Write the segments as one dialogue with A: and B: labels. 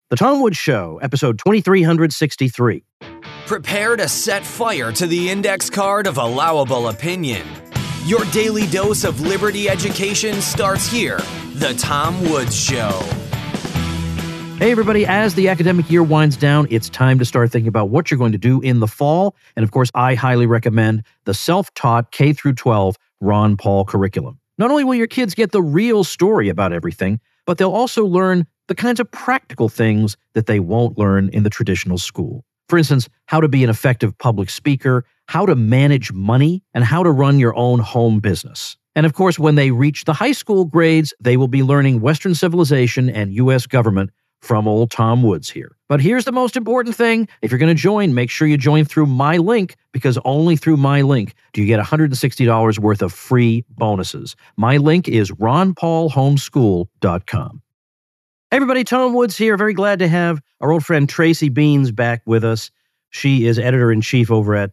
A: The Tom Woods Show, episode 2363.
B: Prepare to set fire to the index card of allowable opinion. Your daily dose of liberty education starts here. The Tom Woods Show.
A: Hey, everybody. As the academic year winds down, it's time to start thinking about what you're going to do in the fall. And of course, I highly recommend the self-taught K-12 Ron Paul curriculum. Not only will your kids get the real story about everything, but they'll also learn the kinds of practical things that they won't learn in the traditional school. For instance, how to be an effective public speaker, how to manage money, and how to run your own home business. And of course, when they reach the high school grades, they will be learning Western civilization and U.S. government from old Tom Woods here. But here's the most important thing. If you're going to join, make sure you join through my link, because only through my link do you get $160 worth of free bonuses. My link is ronpaulhomeschool.com. Hey everybody, Tom Woods here. Very glad to have our old friend Tracy Beans back with us. She is editor-in-chief over at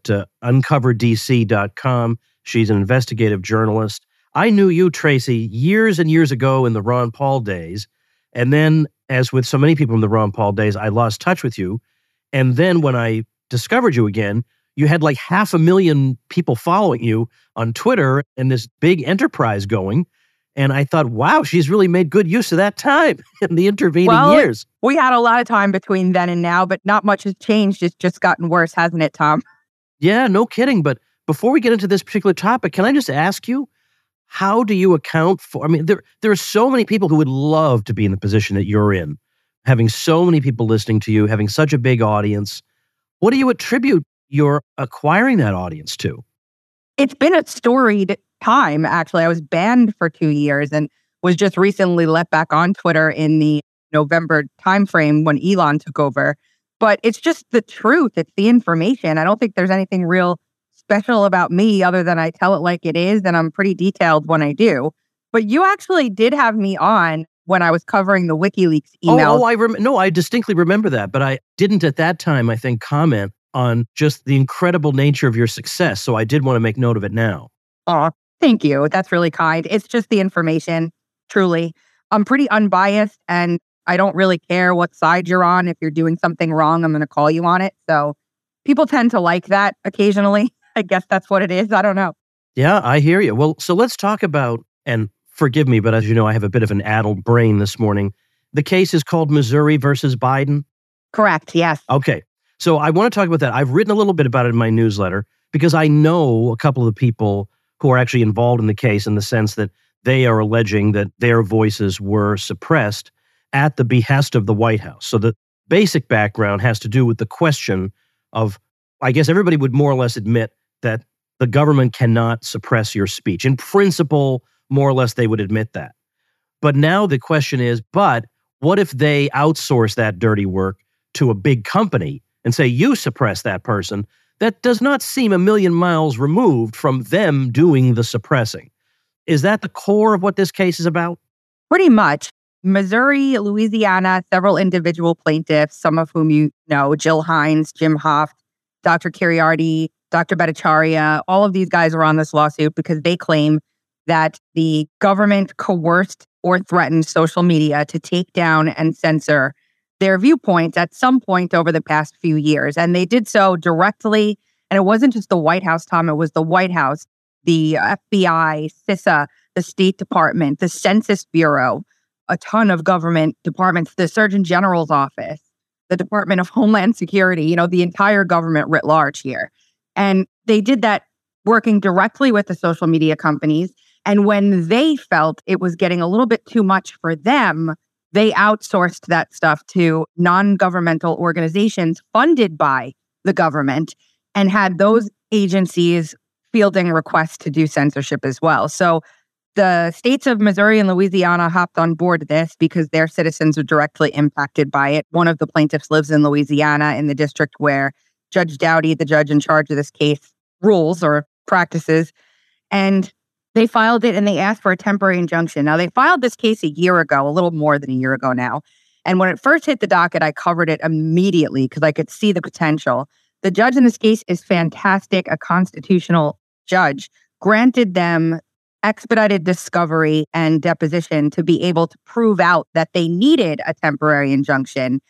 A: uncoverdc.com. She's an investigative journalist. I knew you, Tracy, years and years ago in the Ron Paul days. And then, as with so many people in the Ron Paul days, I lost touch with you. And then when I discovered you again, you had like 500,000 people following you on Twitter and this big enterprise going. And I thought, wow, she's really made good use of that time in the intervening years.
C: We had a lot of time between then and now, but not much has changed. It's just gotten worse, hasn't it, Tom?
A: Yeah, no kidding. But before we get into this particular topic, can I just ask you, how do you account for, I mean, there are so many people who would love to be in the position that you're in, having so many people listening to you, having such a big audience. What do you attribute your acquiring that audience to?
C: It's been a storied time, actually. I was banned for 2 years and was just recently let back on Twitter in the November timeframe when Elon took over. But it's just the truth. It's the information. I don't think there's anything real special about me other than I tell it like it is, and I'm pretty detailed when I do. But you actually did have me on when I was covering the WikiLeaks emails.
A: I distinctly remember that, but I didn't at that time, I think, comment on just the incredible nature of your success. So I did want to make note of it now.
C: Oh, thank you. That's really kind. It's just the information, truly. I'm pretty unbiased, and I don't really care what side you're on. If you're doing something wrong, I'm going to call you on it. So people tend to like that occasionally. I guess that's what it is. I don't know.
A: Yeah, I hear you. Well, so let's talk about, and forgive me, but as you know, I have a bit of an addled brain this morning. The case is called Missouri versus Biden?
C: Correct, yes.
A: Okay. So I want to talk about that. I've written a little bit about it in my newsletter because I know a couple of the people who are actually involved in the case, in the sense that they are alleging that their voices were suppressed at the behest of the White House. So the basic background has to do with the question of, I guess everybody would more or less admit that the government cannot suppress your speech. In principle, more or less, they would admit that. But now the question is, but what if they outsource that dirty work to a big company and say, you suppress that person? That does not seem a million miles removed from them doing the suppressing. Is that the core of what this case is about?
C: Pretty much. Missouri, Louisiana, several individual plaintiffs, some of whom you know, Jill Hines, Jim Hoft, Dr. Kiriarty, Dr. Bhattacharya, all of these guys are on this lawsuit because they claim that the government coerced or threatened social media to take down and censor their viewpoints at some point over the past few years. And they did so directly. And it wasn't just the White House, Tom. It was the White House, the FBI, CISA, the State Department, the Census Bureau, a ton of government departments, the Surgeon General's office, the Department of Homeland Security, the entire government writ large here. And they did that working directly with the social media companies. And when they felt it was getting a little bit too much for them, they outsourced that stuff to non-governmental organizations funded by the government and had those agencies fielding requests to do censorship as well. So the states of Missouri and Louisiana hopped on board this because their citizens were directly impacted by it. One of the plaintiffs lives in Louisiana, in the district where Judge Dowdy, the judge in charge of this case, rules or practices. And they filed it and they asked for a temporary injunction. Now, they filed this case a year ago, a little more than a year ago now. And when it first hit the docket, I covered it immediately because I could see the potential. The judge in this case is fantastic, a constitutional judge, granted them expedited discovery and deposition to be able to prove out that they needed a temporary injunction.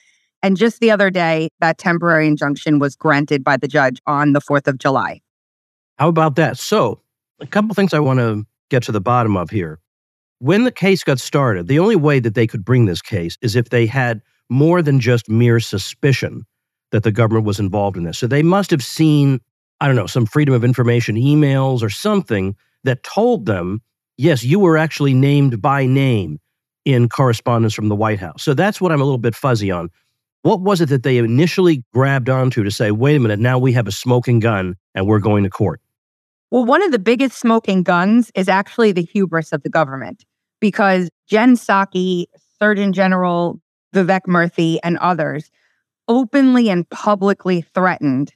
C: And just the other day, that temporary injunction was granted by the judge on the 4th of July.
A: How about that? So, a couple things I want to get to the bottom of here. When the case got started, the only way that they could bring this case is if they had more than just mere suspicion that the government was involved in this. So they must have seen, I don't know, some Freedom of Information emails or something that told them, yes, you were actually named by name in correspondence from the White House. So that's what I'm a little bit fuzzy on. What was it that they initially grabbed onto to say, wait a minute, now we have a smoking gun and we're going to court?
C: Well, one of the biggest smoking guns is actually the hubris of the government, because Jen Psaki, Surgeon General Vivek Murthy, and others openly and publicly threatened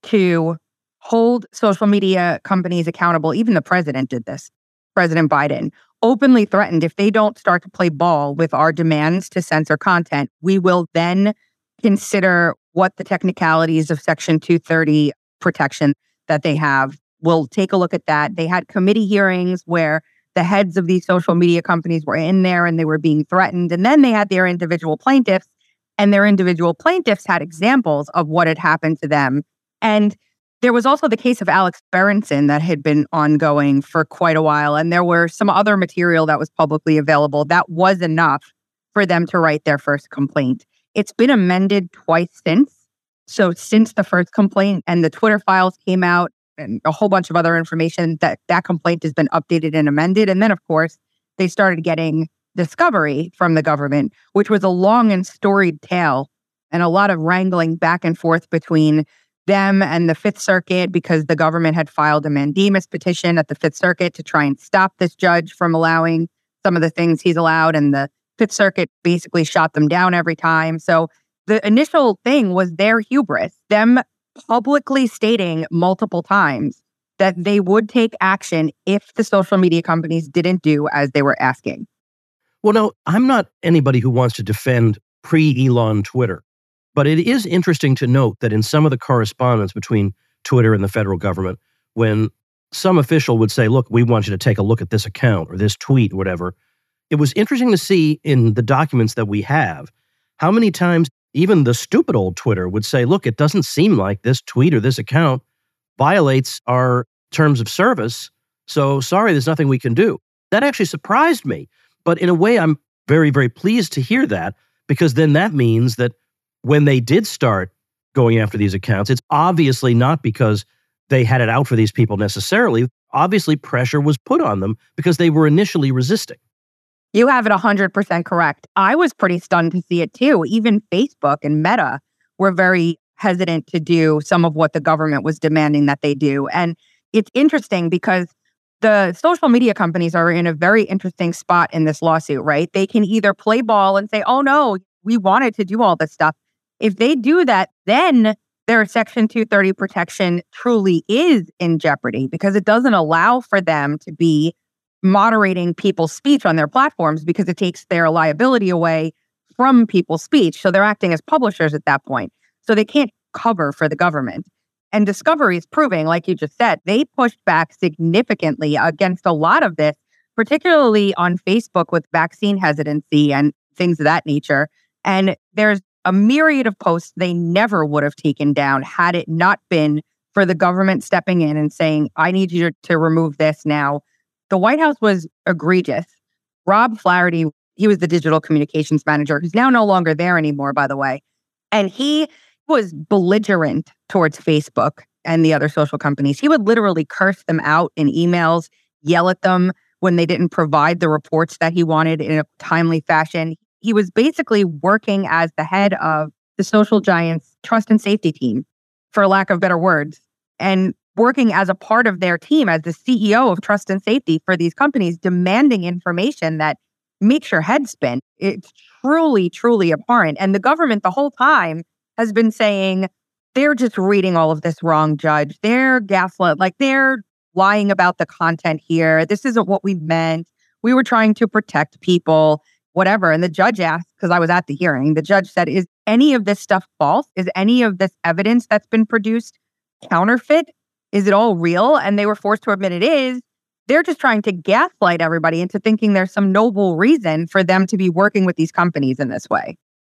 C: to hold social media companies accountable. Even the president did this. President Biden openly threatened, if they don't start to play ball with our demands to censor content, we will then consider what the technicalities of Section 230 protection that they have. We'll take a look at that. They had committee hearings where the heads of these social media companies were in there and they were being threatened. And then they had their individual plaintiffs, and their individual plaintiffs had examples of what had happened to them. And there was also the case of Alex Berenson that had been ongoing for quite a while. And there were some other material that was publicly available that was enough for them to write their first complaint. It's been amended twice since. So since the first complaint and the Twitter files came out and a whole bunch of other information, that complaint has been updated and amended. And then, of course, they started getting discovery from the government, which was a long and storied tale and a lot of wrangling back and forth between them and the Fifth Circuit, because the government had filed a mandamus petition at the Fifth Circuit to try and stop this judge from allowing some of the things he's allowed. And the Fifth Circuit basically shot them down every time. So the initial thing was their hubris, them publicly stating multiple times that they would take action if the social media companies didn't do as they were asking.
A: Well, no, I'm not anybody who wants to defend pre-Elon Twitter, but it is interesting to note that in some of the correspondence between Twitter and the federal government, when some official would say, look, we want you to take a look at this account or this tweet or whatever, it was interesting to see in the documents that we have how many times even the stupid old Twitter would say, look, it doesn't seem like this tweet or this account violates our terms of service. So sorry, there's nothing we can do. That actually surprised me. But in a way, I'm very, very pleased to hear that, because then that means that when they did start going after these accounts, it's obviously not because they had it out for these people necessarily. Obviously, pressure was put on them because they were initially resisting.
C: You have it 100% correct. I was pretty stunned to see it too. Even Facebook and Meta were very hesitant to do some of what the government was demanding that they do. And it's interesting because the social media companies are in a very interesting spot in this lawsuit, right? They can either play ball and say, oh no, we wanted to do all this stuff. If they do that, then their Section 230 protection truly is in jeopardy, because it doesn't allow for them to be moderating people's speech on their platforms, because it takes their liability away from people's speech. So they're acting as publishers at that point. So they can't cover for the government. And Discovery is proving, like you just said, they pushed back significantly against a lot of this, particularly on Facebook with vaccine hesitancy and things of that nature. And there's a myriad of posts they never would have taken down had it not been for the government stepping in and saying, I need you to remove this now. The White House was egregious. Rob Flaherty, he was the digital communications manager, who's now no longer there anymore, by the way. And he was belligerent towards Facebook and the other social companies. He would literally curse them out in emails, yell at them when they didn't provide the reports that he wanted in a timely fashion. He was basically working as the head of the social giants trust and safety team, for lack of better words, and working as a part of their team as the CEO of trust and safety for these companies, demanding information that makes your head spin. It's truly, truly abhorrent. And the government the whole time has been saying, they're just reading all of this wrong, Judge. They're gaslit, like they're lying about the content here. This isn't what we meant. We were trying to protect people, whatever. And the judge asked, because I was at the hearing, the judge said, is any of this stuff false? Is any of this evidence that's been produced counterfeit? Is it all real? And they were forced to admit it is. They're just trying to gaslight everybody into thinking there's some noble reason for them to be working with these companies in this way.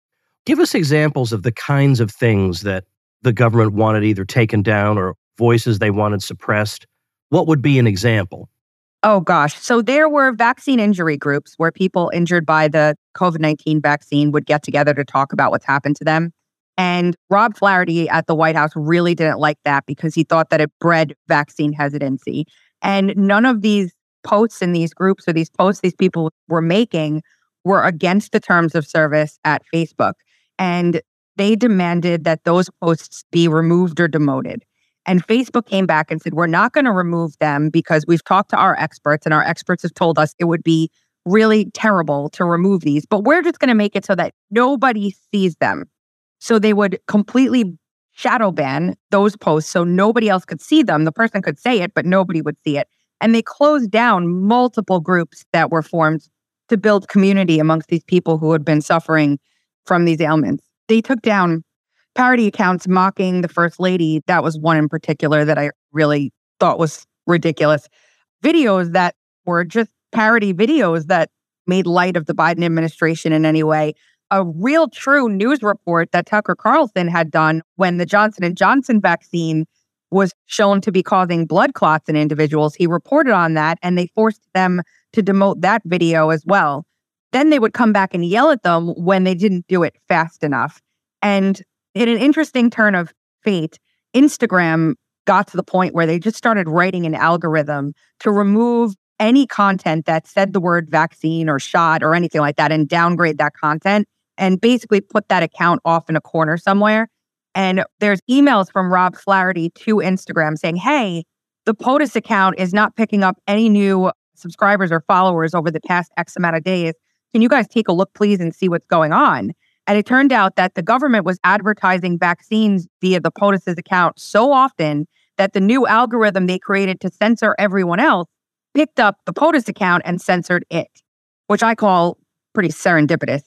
A: Give us examples of the kinds of things that the government wanted either taken down or voices they wanted suppressed. What would be an example?
C: Oh, gosh. So there were vaccine injury groups where people injured by the COVID-19 vaccine would get together to talk about what's happened to them. And Rob Flaherty at the White House really didn't like that because he thought that it bred vaccine hesitancy. And none of these posts in these groups or these posts these people were making were against the terms of service at Facebook. And they demanded that those posts be removed or demoted. And Facebook came back and said, we're not going to remove them because we've talked to our experts and our experts have told us it would be really terrible to remove these, but we're just going to make it so that nobody sees them. So they would completely shadow ban those posts so nobody else could see them. The person could say it, but nobody would see it. And they closed down multiple groups that were formed to build community amongst these people who had been suffering from these ailments. They took down parody accounts mocking the First Lady. That was one in particular that I really thought was ridiculous. Videos that were just parody videos that made light of the Biden administration in any way. A real true news report that Tucker Carlson had done when the Johnson & Johnson vaccine was shown to be causing blood clots in individuals. He reported on that and they forced them to demote that video as well. Then they would come back and yell at them when they didn't do it fast enough. And in an interesting turn of fate, Instagram got to the point where they just started writing an algorithm to remove any content that said the word vaccine or shot or anything like that and downgrade that content and basically put that account off in a corner somewhere. And there's emails from Rob Flaherty to Instagram saying, hey, the POTUS account is not picking up any new subscribers or followers over the past X amount of days. Can you guys take a look, please, and see what's going on? And it turned out that the government was advertising vaccines via the POTUS's account so often that the new algorithm they created to censor everyone else picked up the POTUS account and censored it, which I call pretty serendipitous,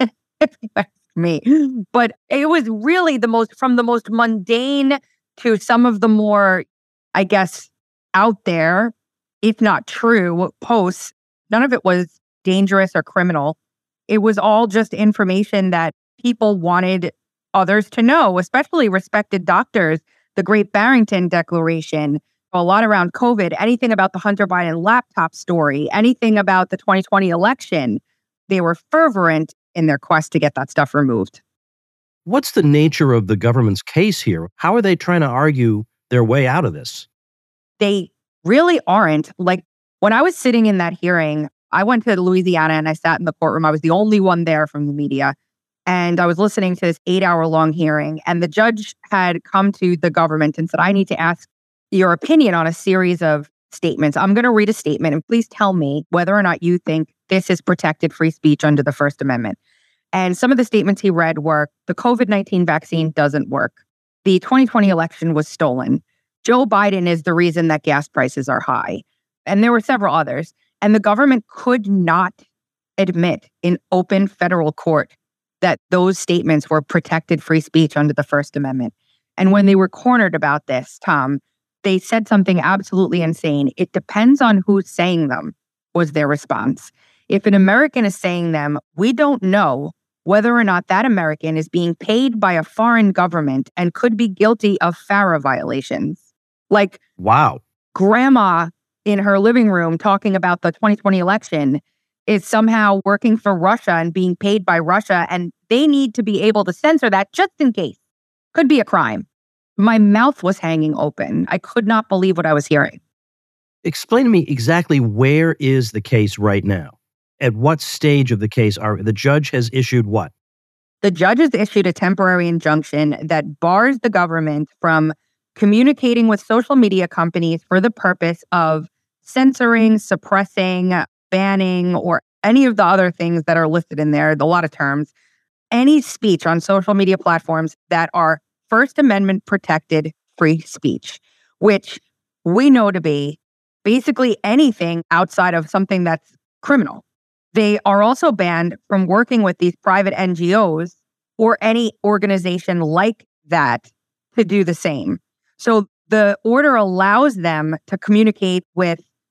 C: if you ask me. But it was really from the most mundane to some of the more, I guess, out there, if not true, posts. None of it was dangerous or criminal. It was all just information that people wanted others to know, especially respected doctors. The Great Barrington Declaration, a lot around COVID, anything about the Hunter Biden laptop story, anything about the 2020 election. They were fervent in their quest to get that stuff removed.
A: What's the nature of the government's case here? How are they trying to argue their way out of this?
C: They really aren't. Like when I was sitting in that hearing, I went to Louisiana and I sat in the courtroom. I was the only one there from the media. And I was listening to this 8-hour-long hearing. And the judge had come to the government and said, I need to ask your opinion on a series of statements. I'm going to read a statement and please tell me whether or not you think this is protected free speech under the First Amendment. And some of the statements he read were, the COVID-19 vaccine doesn't work. The 2020 election was stolen. Joe Biden is the reason that gas prices are high. And there were several others. And the government could not admit in open federal court that those statements were protected free speech under the First Amendment. And when they were cornered about this, Tom, they said something absolutely insane. It depends on who's saying them, was their response. If an American is saying them, we don't know whether or not that American is being paid by a foreign government and could be guilty of FARA violations. Like,
A: wow,
C: grandma in her living room talking about the 2020 election is somehow working for Russia and being paid by Russia, and they need to be able to censor that just in case. Could be a crime. My mouth was hanging open. I could not believe what I was hearing.
A: Explain to me exactly where is the case right now? At what stage of the case are the judge has issued what?
C: The judge has issued a temporary injunction that bars the government from communicating with social media companies for the purpose of censoring, suppressing, banning, or any of the other things that are listed in there, a lot of terms, any speech on social media platforms that are First Amendment protected free speech, which we know to be basically anything outside of something that's criminal. They are also banned from working with these private NGOs or any organization like that to do the same. So the order allows them to communicate with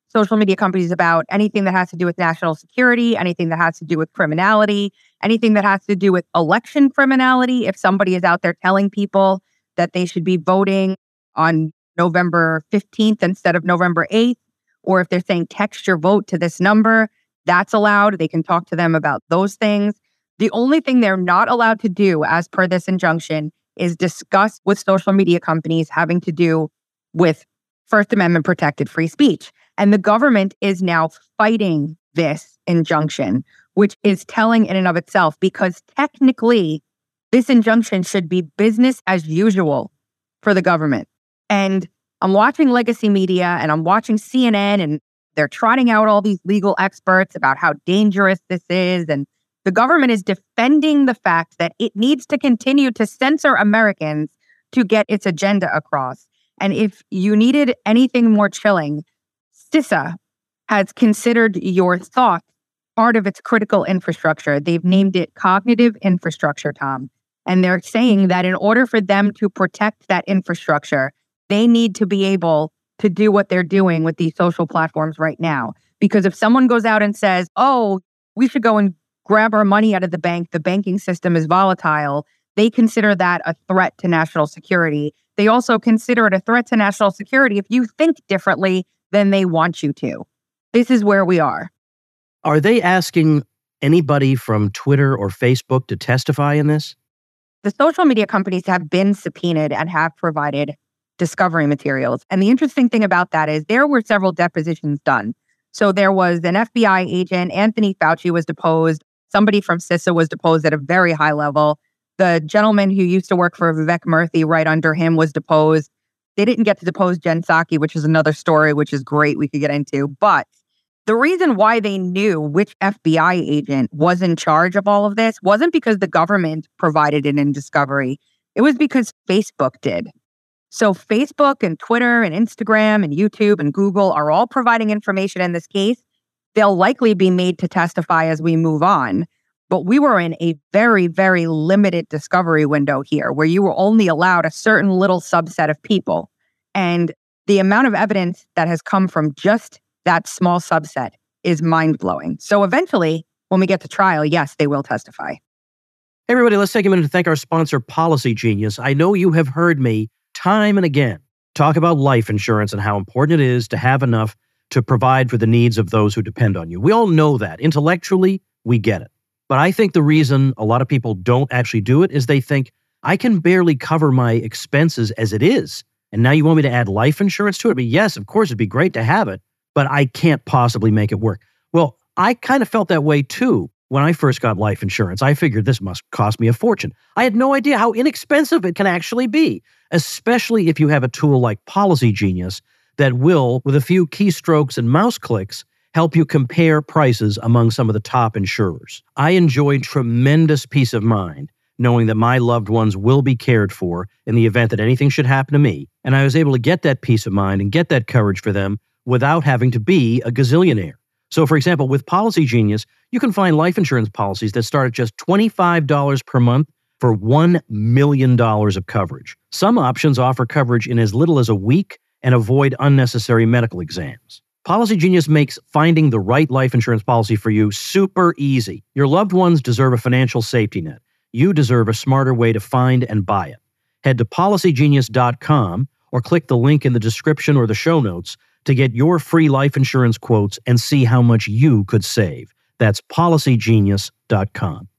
C: social media companies about anything that has to do with national security, anything that has to do with criminality, anything that has to do with election criminality. If somebody is out there telling people that they should be voting on November 15th instead of November 8th, or if they're saying text your vote to this number, that's allowed. They can talk to them about those things. The only thing they're not allowed to do, as per this injunction, is discuss with social media companies having to do with First Amendment protected free speech. And the government is now fighting this injunction, which is telling in and of itself, because technically this injunction should be business as usual for the government. And I'm watching legacy media and I'm watching CNN, and they're trotting out all these legal experts about how dangerous this is. And the government is defending the fact that it needs to continue to censor Americans to get its agenda across. And if you needed anything more chilling, CISA has considered your thoughts part of its critical infrastructure. They've named it cognitive infrastructure, Tom. And they're saying that in order for them to protect that infrastructure, they need to be able to do what they're doing with these social platforms right now. Because if someone goes out and says, oh, we should go and grab our money out of the bank, the banking system is volatile, they consider that a threat to national security. They also consider it a threat to national security if you think differently than they want you to. This is where we are.
A: Are they asking anybody from Twitter or Facebook to testify in this?
C: The social media companies have been subpoenaed and have provided discovery materials. And the interesting thing about that is there were several depositions done. So there was an FBI agent, Anthony Fauci was deposed. Somebody from CISA was deposed at a very high level. The gentleman who used to work for Vivek Murthy right under him was deposed. They didn't get to depose Jen Psaki, which is another story, which is great we could get into. But the reason why they knew which FBI agent was in charge of all of this wasn't because the government provided it in discovery. It was because Facebook did. So Facebook and Twitter and Instagram and YouTube and Google are all providing information in this case. They'll likely be made to testify as we move on. But we were in a very, very limited discovery window here where you were only allowed a certain little subset of people. And the amount of evidence that has come from just that small subset is mind-blowing. So eventually, when we get to trial, yes, they will testify.
A: Hey, everybody, let's take a minute to thank our sponsor, Policy Genius. I know you have heard me time and again talk about life insurance and how important it is to have enough to provide for the needs of those who depend on you. We all know that. Intellectually, we get it. But I think the reason a lot of people don't actually do it is they think, I can barely cover my expenses as it is. And now you want me to add life insurance to it? But yes, of course, it'd be great to have it, but I can't possibly make it work. Well, I kind of felt that way too when I first got life insurance. I figured this must cost me a fortune. I had no idea how inexpensive it can actually be, especially if you have a tool like Policy Genius that will, with a few keystrokes and mouse clicks, help you compare prices among some of the top insurers. I enjoyed tremendous peace of mind knowing that my loved ones will be cared for in the event that anything should happen to me. And I was able to get that peace of mind and get that courage for them without having to be a gazillionaire. So, for example, with Policy Genius, you can find life insurance policies that start at just $25 per month for $1 million of coverage. Some options offer coverage in as little as a week and avoid unnecessary medical exams. Policy Genius makes finding the right life insurance policy for you super easy. Your loved ones deserve a financial safety net. You deserve a smarter way to find and buy it. Head to policygenius.com or click the link in the description or the show notes to get your free life insurance quotes and see how much you could save. That's policygenius.com.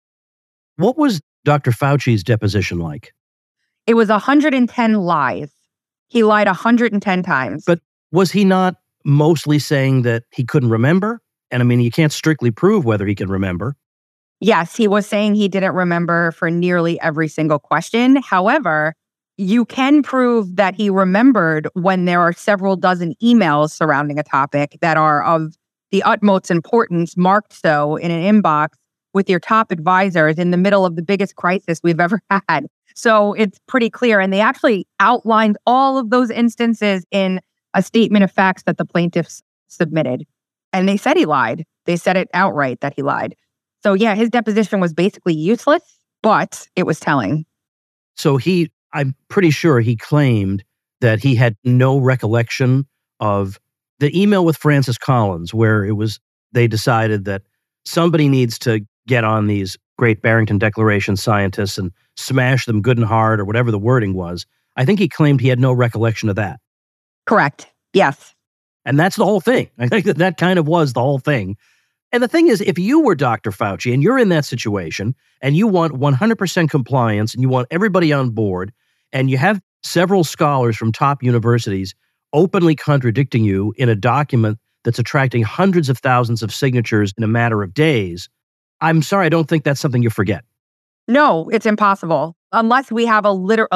A: What was Dr. Fauci's deposition like?
C: It was 110 lies. He lied 110 times.
A: But was he not mostly saying that he couldn't remember? And I mean, you can't strictly prove whether he can remember.
C: Yes, he was saying he didn't remember for nearly every single question. However, you can prove that he remembered when there are several dozen emails surrounding a topic that are of the utmost importance, marked so in an inbox with your top advisors in the middle of the biggest crisis we've ever had. So it's pretty clear. And they actually outlined all of those instances in a statement of facts that the plaintiffs submitted. And they said he lied. They said it outright that he lied. So yeah, his deposition was basically useless, but it was telling.
A: So I'm pretty sure he claimed that he had no recollection of the email with Francis Collins, where they decided that somebody needs to get on these Great Barrington Declaration scientists and smash them good and hard, or whatever the wording was. I think he claimed he had no recollection of that.
C: Correct. Yes.
A: And that's the whole thing. I think that kind of was the whole thing. And the thing is, if you were Dr. Fauci and you're in that situation and you want 100% compliance and you want everybody on board and you have several scholars from top universities openly contradicting you in a document that's attracting hundreds of thousands of signatures in a matter of days, I'm sorry, I don't think that's something you forget.
C: No, it's impossible. Unless we have a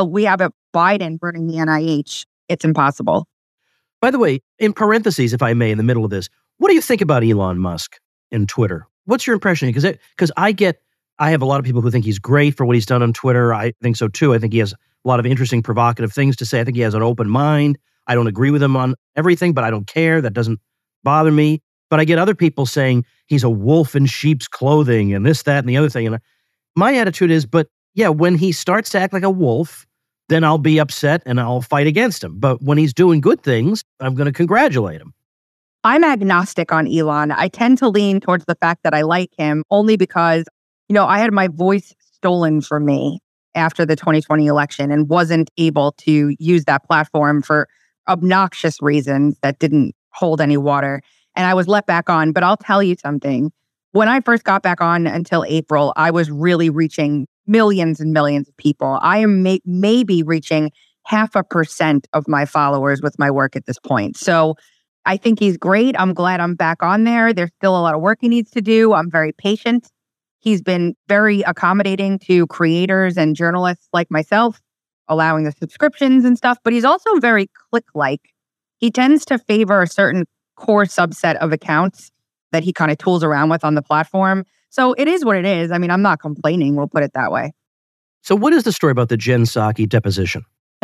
C: Biden burning the NIH, it's impossible.
A: By the way, in parentheses, if I may, in the middle of this, what do you think about Elon Musk and Twitter? What's your impression? Because I have a lot of people who think he's great for what he's done on Twitter. I think so too. I think he has a lot of interesting, provocative things to say. I think he has an open mind. I don't agree with him on everything, but I don't care. That doesn't bother me. But I get other people saying he's a wolf in sheep's clothing and this, that, and the other thing. And my attitude is, but yeah, when he starts to act like a wolf, then I'll be upset and I'll fight against him. But when he's doing good things, I'm going to congratulate him.
C: I'm agnostic on Elon. I tend to lean towards the fact that I like him only because, I had my voice stolen from me after the 2020 election and wasn't able to use that platform for obnoxious reasons that didn't hold any water. And I was let back on. But I'll tell you something. When I first got back on until April, I was really reaching millions and millions of people. I am maybe reaching 0.5% of my followers with my work at this point. So I think he's great. I'm glad I'm back on there. There's still a lot of work he needs to do. I'm very patient. He's been very accommodating to creators and journalists like myself, allowing the subscriptions and stuff. But he's also very click-like. He tends to favor a certain core subset of accounts that he kind of tools around with on the platform. So it is what it is. I mean, I'm not complaining. We'll put it that way.
A: So what is the story about the Jen Psaki deposition?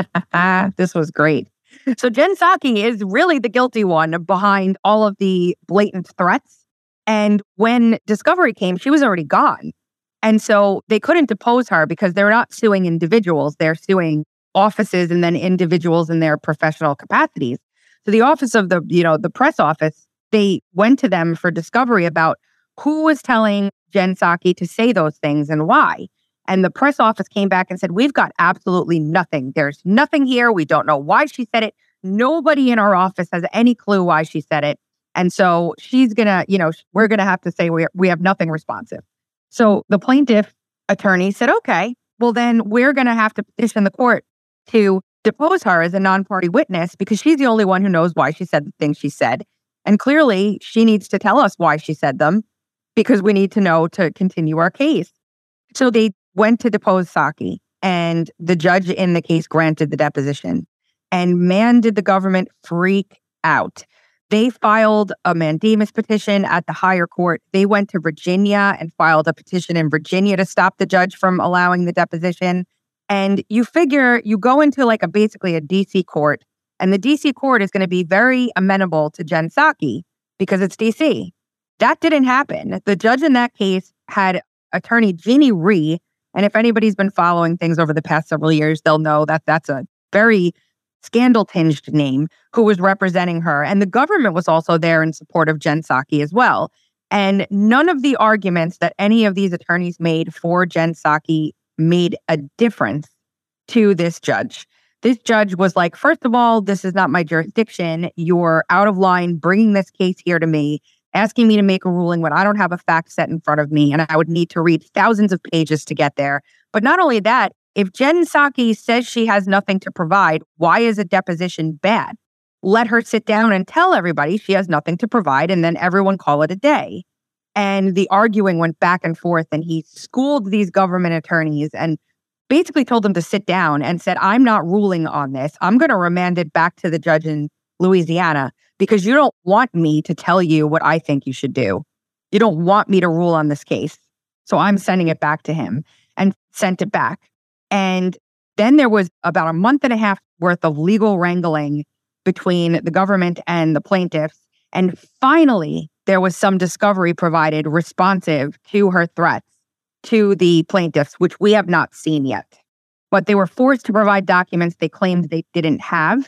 C: This was great. So Jen Psaki is really the guilty one behind all of the blatant threats. And when discovery came, she was already gone. And so they couldn't depose her because they're not suing individuals. They're suing offices and then individuals in their professional capacities. So the office of the press office, they went to them for discovery about who was telling Jen Psaki to say those things and why. And the press office came back and said, we've got absolutely nothing. There's nothing here. We don't know why she said it. Nobody in our office has any clue why she said it. And so she's going to, we're going to have to say we have nothing responsive. So the plaintiff attorney said, okay, well, then we're going to have to petition the court to depose her as a non-party witness because she's the only one who knows why she said the things she said. And clearly she needs to tell us why she said them because we need to know to continue our case. So they went to depose Psaki, and the judge in the case granted the deposition. And man, did the government freak out. They filed a mandamus petition at the higher court. They went to Virginia and filed a petition in Virginia to stop the judge from allowing the deposition. And you figure you go into basically a DC court, and the DC court is going to be very amenable to Jen Psaki because it's DC. That didn't happen. The judge in that case had attorney Jeannie Rhee. And if anybody's been following things over the past several years, they'll know that that's a very scandal-tinged name who was representing her. And the government was also there in support of Jen Psaki as well. And none of the arguments that any of these attorneys made for Jen Psaki made a difference to this judge. This judge was like, first of all, this is not my jurisdiction. You're out of line bringing this case here to me, asking me to make a ruling when I don't have a fact set in front of me, and I would need to read thousands of pages to get there. But not only that, if Jen Psaki says she has nothing to provide, why is a deposition bad? Let her sit down and tell everybody she has nothing to provide, and then everyone call it a day. And the arguing went back and forth, and he schooled these government attorneys and basically told them to sit down and said, I'm not ruling on this. I'm going to remand it back to the judge in Louisiana because you don't want me to tell you what I think you should do. You don't want me to rule on this case. So I'm sending it back to him, and sent it back. And then there was about a month and a half worth of legal wrangling between the government and the plaintiffs. And finally, there was some discovery provided responsive to her threats to the plaintiffs, which we have not seen yet. But they were forced to provide documents they claimed they didn't have.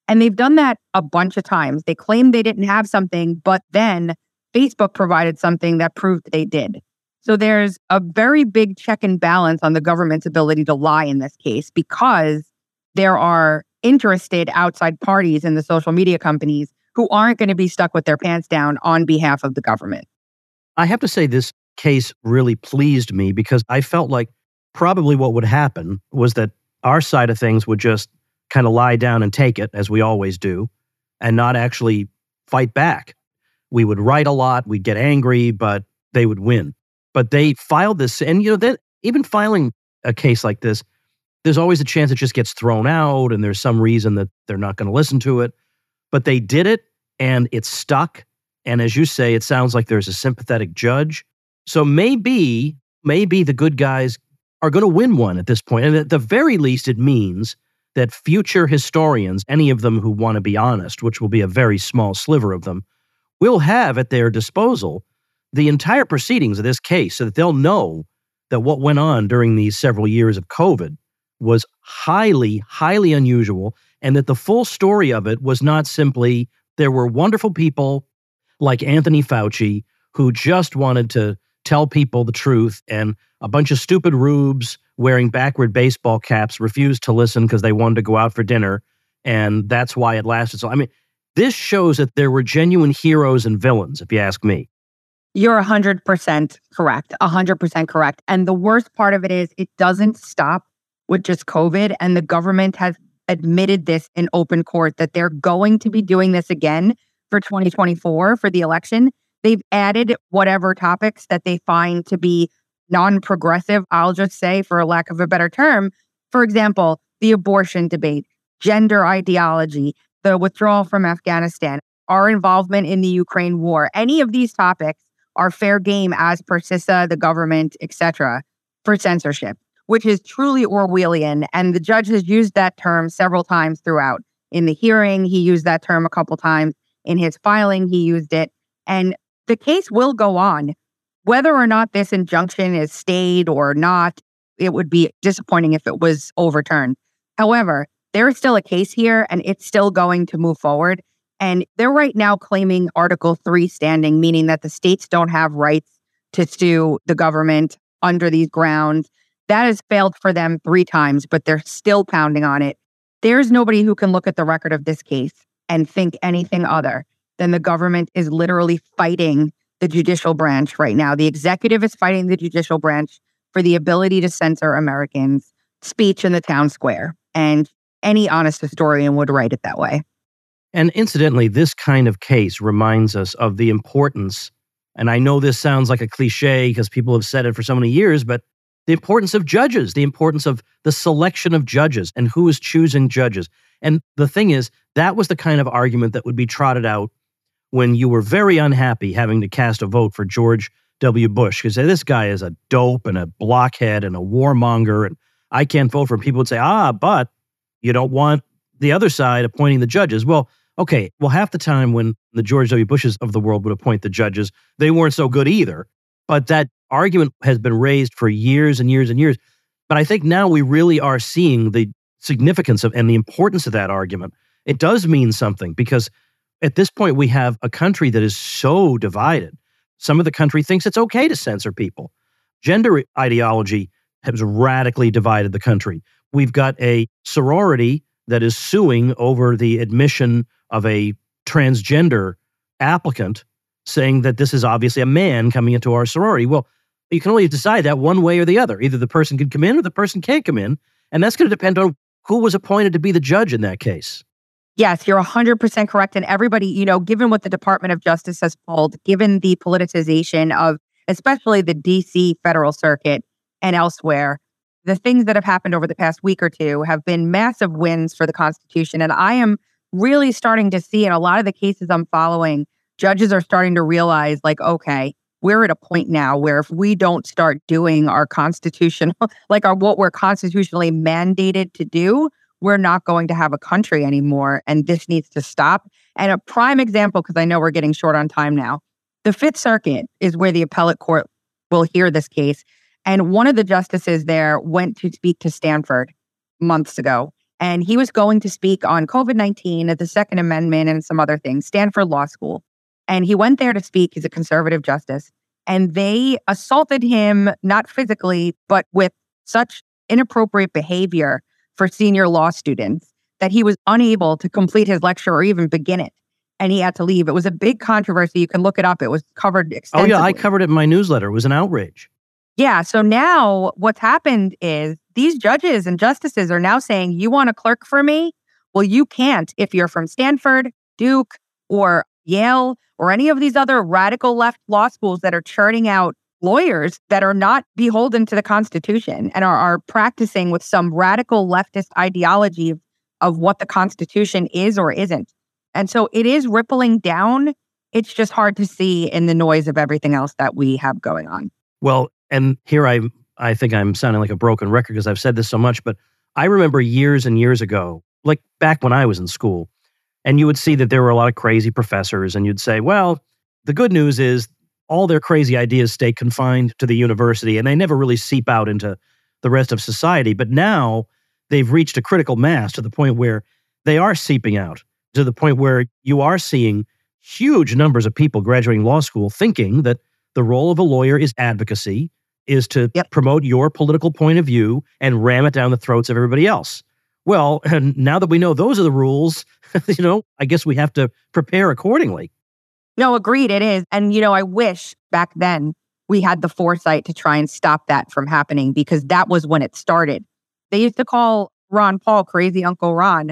C: And they've done that a bunch of times. They claimed they didn't have something, but then Facebook provided something that proved they did. So there's a very big check and balance on the government's ability to lie in this case because there are interested outside parties in the social media companies who aren't going to be stuck with their pants down on behalf of the government.
A: I have to say this case really pleased me because I felt like probably what would happen was that our side of things would just kind of lie down and take it, as we always do, and not actually fight back. We would write a lot, we'd get angry, but they would win. But they filed this, and then even filing a case like this, there's always a chance it just gets thrown out, and there's some reason that they're not going to listen to it. But they did it, and it stuck. And as you say, it sounds like there's a sympathetic judge. So maybe the good guys are going to win one at this point. And at the very least, it means that future historians, any of them who want to be honest, which will be a very small sliver of them, will have at their disposal the entire proceedings of this case so that they'll know that what went on during these several years of COVID was highly, highly unusual, and that the full story of it was not simply there were wonderful people like Anthony Fauci who just wanted to tell people the truth, and a bunch of stupid rubes wearing backward baseball caps refused to listen because they wanted to go out for dinner, and that's why it lasted. So, I mean, this shows that there were genuine heroes and villains, if you ask me.
C: You're 100% correct, 100% correct. And the worst part of it is it doesn't stop with just COVID, and the government has admitted this in open court that they're going to be doing this again for 2024 for the election. They've added whatever topics that they find to be non-progressive, I'll just say, for a lack of a better term. For example, the abortion debate, gender ideology, the withdrawal from Afghanistan, our involvement in the Ukraine war. Any of these topics are fair game as per CISA, the government, etc., for censorship, which is truly Orwellian. And the judge has used that term several times throughout. In the hearing, he used that term a couple times. In his filing, he used it. And the case will go on. Whether or not this injunction is stayed or not, it would be disappointing if it was overturned. However, there is still a case here, and it's still going to move forward. And they're right now claiming Article 3 standing, meaning that the states don't have rights to sue the government under these grounds. That has failed for them 3 times, but they're still pounding on it. There's nobody who can look at the record of this case and think anything other than the government is literally fighting the judicial branch right now. The executive is fighting the judicial branch for the ability to censor Americans' speech in the town square. And any honest historian would write it that way.
A: And incidentally, this kind of case reminds us of the importance, and I know this sounds like a cliche because people have said it for so many years, but the importance of judges, the importance of the selection of judges and who is choosing judges. And the thing is, that was the kind of argument that would be trotted out when you were very unhappy having to cast a vote for George W. Bush. Because this guy is a dope and a blockhead and a warmonger, and I can't vote for him. People would say, but you don't want the other side appointing the judges. Well, okay, half the time when the George W. Bushes of the world would appoint the judges, they weren't so good either. But that argument has been raised for years and years and years. But I think now we really are seeing the significance of and the importance of that argument. It does mean something because at this point we have a country that is so divided. Some of the country thinks it's okay to censor people. Gender ideology has radically divided the country. We've got a sorority that is suing over the admission of a transgender applicant, saying that this is obviously a man coming into our sorority. Well, you can only decide that one way or the other. Either the person can come in or the person can't come in. And that's going to depend on who was appointed to be the judge in that case.
C: Yes, you're 100% correct. And everybody, given what the Department of Justice has pulled, given the politicization of especially the DC Federal Circuit and elsewhere, the things that have happened over the past week or two have been massive wins for the Constitution. And I am really starting to see in a lot of the cases I'm following, judges are starting to realize, okay, we're at a point now where if we don't start doing our constitutional, what we're constitutionally mandated to do, we're not going to have a country anymore. And this needs to stop. And a prime example, because I know we're getting short on time now, the Fifth Circuit is where the appellate court will hear this case. And one of the justices there went to speak to Stanford months ago. And he was going to speak on COVID-19, the Second Amendment, and some other things, Stanford Law School. And he went there to speak. He's a conservative justice. And they assaulted him, not physically, but with such inappropriate behavior for senior law students that he was unable to complete his lecture or even begin it. And he had to leave. It was a big controversy. You can look it up. It was covered extensively.
A: Oh, yeah, I covered it in my newsletter. It was an outrage.
C: Yeah. So now what's happened is these judges and justices are now saying, you want a clerk for me? Well, you can't if you're from Stanford, Duke, or Yale, or any of these other radical left law schools that are churning out lawyers that are not beholden to the Constitution and are practicing with some radical leftist ideology of what the Constitution is or isn't. And so it is rippling down. It's just hard to see in the noise of everything else that we have going on.
A: Well, and here I think I'm sounding like a broken record because I've said this so much, but I remember years and years ago, like back when I was in school, and you would see that there were a lot of crazy professors, and you'd say, well, the good news is all their crazy ideas stay confined to the university, and they never really seep out into the rest of society. But now they've reached a critical mass to the point where they are seeping out, to the point where you are seeing huge numbers of people graduating law school thinking that the role of a lawyer is advocacy, is to promote your political point of view and ram it down the throats of everybody else. Well, and now that we know those are the rules, I guess we have to prepare accordingly.
C: No, agreed, it is. And, I wish back then we had the foresight to try and stop that from happening because that was when it started. They used to call Ron Paul Crazy Uncle Ron.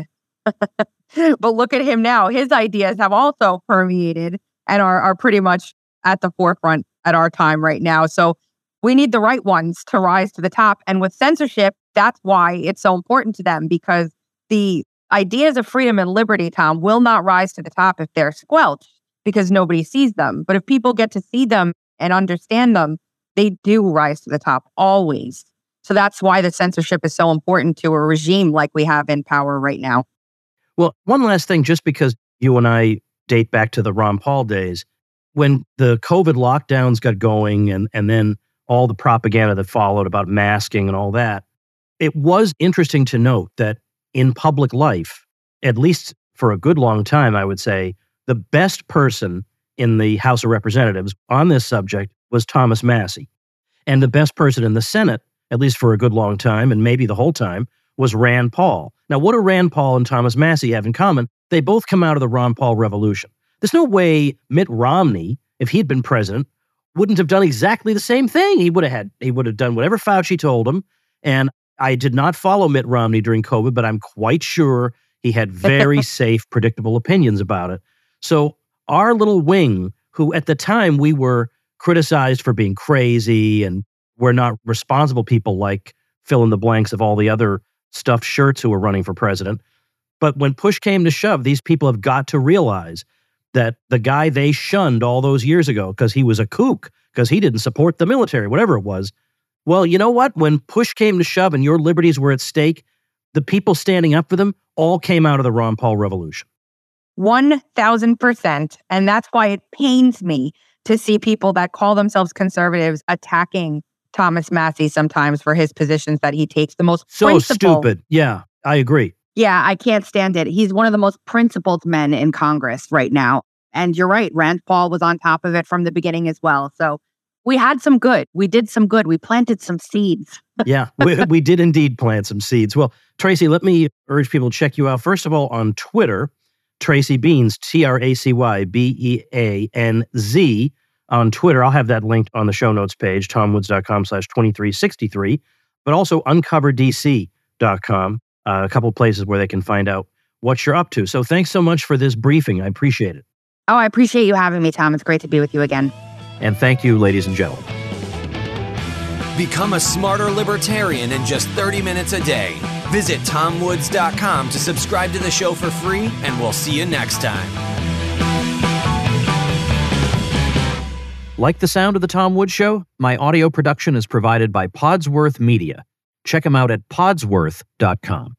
C: But look at him now. His ideas have also permeated and are pretty much at the forefront at our time right now. So we need the right ones to rise to the top. And with censorship, that's why it's so important to them, because the ideas of freedom and liberty, Tom, will not rise to the top if they're squelched because nobody sees them. But if people get to see them and understand them, they do rise to the top always. So that's why the censorship is so important to a regime like we have in power right now.
A: Well, one last thing, just because you and I date back to the Ron Paul days, when the COVID lockdowns got going and then all the propaganda that followed about masking and all that, it was interesting to note that in public life, at least for a good long time, I would say, the best person in the House of Representatives on this subject was Thomas Massie. And the best person in the Senate, at least for a good long time, and maybe the whole time, was Rand Paul. Now, what do Rand Paul and Thomas Massie have in common? They both come out of the Ron Paul revolution. There's no way Mitt Romney, if he'd been president, wouldn't have done exactly the same thing. He would have done whatever Fauci told him. And I did not follow Mitt Romney during COVID, but I'm quite sure he had very safe, predictable opinions about it. So our little wing, who at the time we were criticized for being crazy and we're not responsible people like fill in the blanks of all the other stuffed shirts who were running for president. But when push came to shove, these people have got to realize that the guy they shunned all those years ago because he was a kook, because he didn't support the military, whatever it was. Well, you know what? When push came to shove and your liberties were at stake, the people standing up for them all came out of the Ron Paul revolution.
C: 1,000%. And that's why it pains me to see people that call themselves conservatives attacking Thomas Massie sometimes for his positions that he takes. The most
A: so stupid. Yeah, I agree.
C: Yeah, I can't stand it. He's one of the most principled men in Congress right now. And you're right, Rand Paul was on top of it from the beginning as well. So we had some good. We did some good. We planted some seeds.
A: Yeah, we did indeed plant some seeds. Well, Tracy, let me urge people to check you out. First of all, on Twitter, Tracy Beanz, TracyBeanz on Twitter. I'll have that linked on the show notes page, tomwoods.com/2363, but also uncoverdc.com. A couple of places where they can find out what you're up to. So thanks so much for this briefing. I appreciate it.
C: Oh, I appreciate you having me, Tom. It's great to be with you again.
A: And thank you, ladies and gentlemen.
B: Become a smarter libertarian in just 30 minutes a day. Visit tomwoods.com to subscribe to the show for free, and we'll see you next time.
A: Like the sound of The Tom Woods Show? My audio production is provided by Podsworth Media. Check them out at podsworth.com.